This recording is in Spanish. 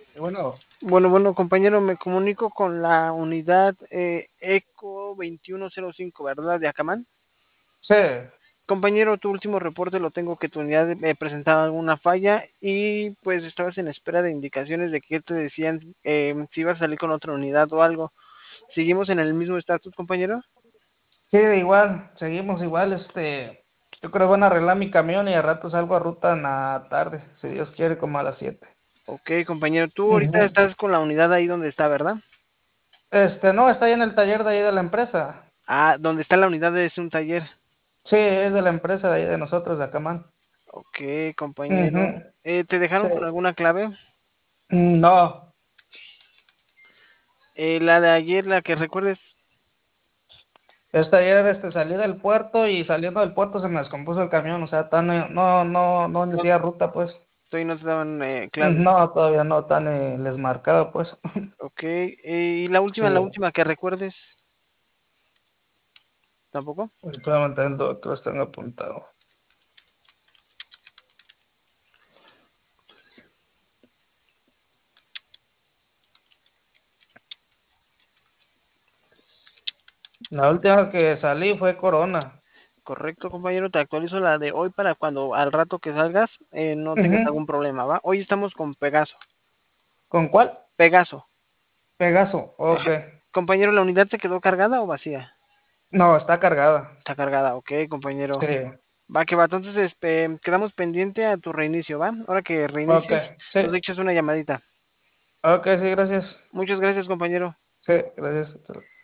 Bueno, Bueno, compañero, me comunico con la unidad ECO 2105, ¿verdad? De Acamán. sí, Compañero, tu último reporte lo tengo que tu unidad presentaba alguna falla y pues estabas en espera de indicaciones de que te decían si ibas a salir con otra unidad o algo. ¿Seguimos en el mismo estatus, compañero? sí, igual, seguimos igual, yo creo que van a arreglar mi camión y a rato salgo a ruta en la tarde, si Dios quiere, como a las 7. Ok, compañero, tú ahorita Ujú. estás con la unidad ahí donde está, ¿verdad? No, está ahí en el taller de ahí de la empresa. Ah, donde está la unidad es un taller. Sí, es de la empresa de ahí de nosotros, de Acamán. Ok, compañero. Ujú. ¿Te Sí. dejaron con alguna clave? No, La de ayer, la que recuerdes. ayer salí del puerto y saliendo del puerto se me descompuso el camión, o sea, no No, inicié ruta, pues. todavía no te daban clave. No, todavía no tan les marcado, pues. Ok, y la Sí. última que recuerdes, ¿tampoco? Estoy manteniendo que los tengo apuntado. La última que salí fue Corona. Correcto, compañero, te actualizo la de hoy para cuando al rato que salgas no tengas Ujú. algún problema, ¿va? Hoy estamos con Pegaso. ¿Con cuál? Pegaso. Pegaso. Ok. Ajá. Compañero, ¿la unidad se quedó cargada o vacía? No, está cargada. Está cargada, ok, Sí. compañero. Va que va, entonces quedamos pendiente a tu reinicio, ¿va? Ahora que Ok. reinicies, Sí. nos echas una llamadita. Ok, sí, gracias. Muchas gracias, compañero. Sí, gracias.